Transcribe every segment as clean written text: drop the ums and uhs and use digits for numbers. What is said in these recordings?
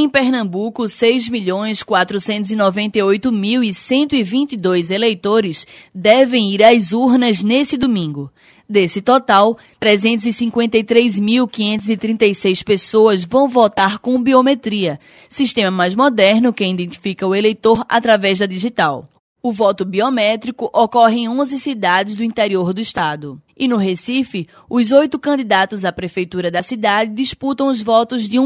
Em Pernambuco, 6.498.122 eleitores devem ir às urnas nesse domingo. Desse total, 353.536 pessoas vão votar com biometria, sistema mais moderno que identifica o eleitor através da digital. O voto biométrico ocorre em 11 cidades do interior do estado. E no Recife, os 8 candidatos à prefeitura da cidade disputam os votos de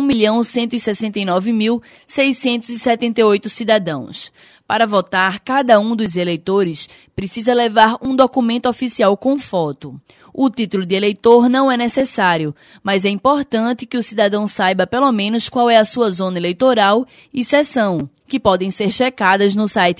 1.169.678 cidadãos. Para votar, cada um dos eleitores precisa levar um documento oficial com foto. O título de eleitor não é necessário, mas é importante que o cidadão saiba pelo menos qual é a sua zona eleitoral e seção, que podem ser checadas no site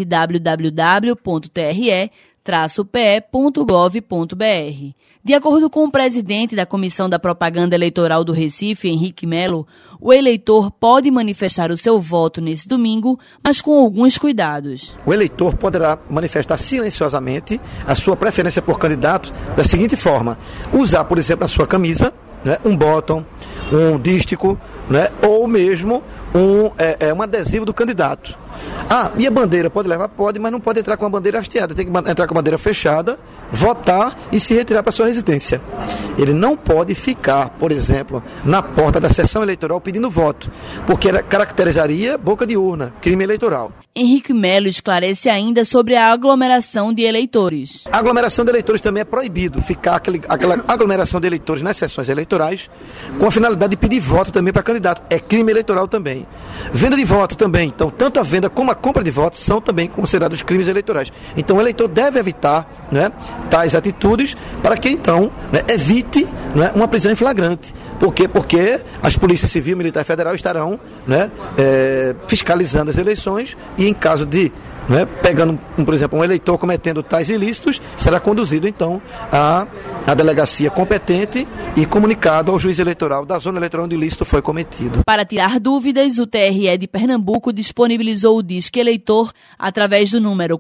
www.tre-pe.gov.br. De acordo com o presidente da Comissão da Propaganda Eleitoral do Recife, Henrique Melo, o eleitor pode manifestar o seu voto nesse domingo, mas com alguns cuidados. O eleitor poderá manifestar silenciosamente a sua preferência por candidato da seguinte forma: usar, por exemplo, na sua camisa, um bottom, um dístico, ou mesmo um adesivo do candidato. E a bandeira pode levar? Pode, mas não pode entrar com a bandeira hasteada. Tem que entrar com a bandeira fechada, votar e se retirar para sua residência. Ele não pode ficar, por exemplo, na porta da sessão eleitoral pedindo voto, porque caracterizaria boca de urna, crime eleitoral. Henrique Melo esclarece ainda sobre a aglomeração de eleitores. A aglomeração de eleitores também é proibido, ficar aquela aglomeração de eleitores nas sessões eleitorais com a finalidade de pedir voto também para candidato. É crime eleitoral também. Venda de voto também. Então, tanto a venda como a compra de votos são também considerados crimes eleitorais. Então, o eleitor deve evitar tais atitudes para que, então, evite uma prisão em flagrante. Por quê? Porque as polícias civil e militar federal estarão fiscalizando as eleições e, em caso de, pegando, por exemplo, um eleitor cometendo tais ilícitos, será conduzido, então, à delegacia competente e comunicado ao juiz eleitoral da zona eleitoral onde o ilícito foi cometido. Para tirar dúvidas, o TRE de Pernambuco disponibilizou o Disque Eleitor através do número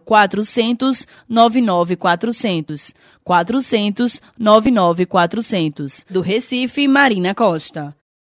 400-99-400. 400-99-400. Do Recife, Marina Costa.